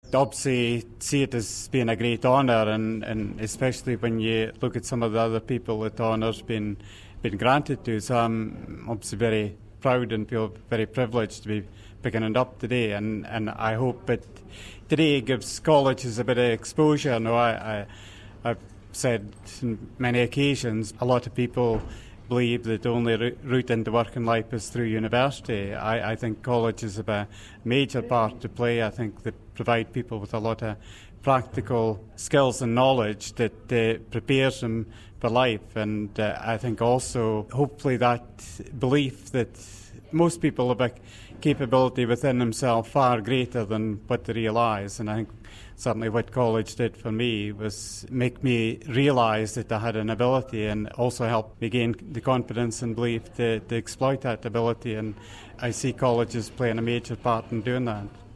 obviously see it as being a great honour, and especially when you look at some of the other people that honour's been granted to. So I'm obviously very proud and feel very privileged to be picking it up today, and I hope that today gives colleges a bit of exposure. I've said on many occasions, a lot of people believe that the only route into working life is through university. I think colleges have a major part to play. I think they provide people with a lot of practical skills and knowledge that prepares them for life. And I think also, hopefully, that belief that most people have a capability within themselves far greater than what they realise. And I think certainly what college did for me was make me realise that I had an ability, and also help me gain the confidence and belief to exploit that ability. And I see colleges playing a major part in doing that.